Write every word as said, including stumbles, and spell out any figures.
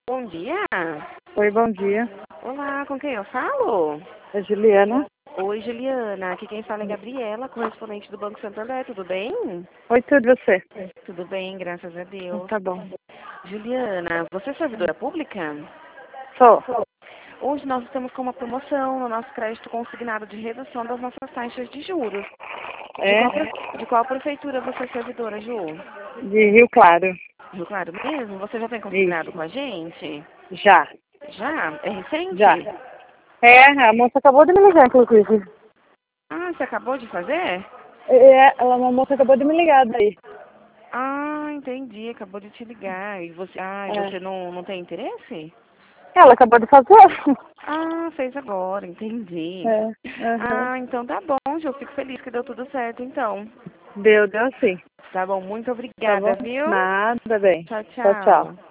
Bom dia. Oi, bom dia. Olá, com quem eu falo? É Juliana. Oi, Juliana. Aqui quem fala é Gabriela, correspondente do Banco Santander. Tudo bem? Oi, tudo você? Tudo bem, graças a Deus. Tá bom. Juliana, você é servidora pública? Sou. Hoje nós estamos com uma promoção no nosso crédito consignado de redução das nossas taxas de juros. De, É? qual, pre- de qual prefeitura você é servidora, Ju? De Rio Claro. Rio Claro mesmo? Você já tem consignado Isso. com a gente? Já. Já? É recente? Já. É, a moça acabou de me ligar, inclusive. Ah, você acabou de fazer? É, ela, a moça acabou de me ligar daí. Ah, entendi. Acabou de te ligar. E você, ah, e É. você não, não tem interesse? Ela acabou de fazer. Ah, fez agora, entendi. É. Uhum. Ah, então tá bom, Ju. Eu fico feliz que deu tudo certo, então. Deu, deu sim. Tá bom, muito Tá bom? obrigada, viu? Nada, bem. Tchau, Tchau, tchau. tchau.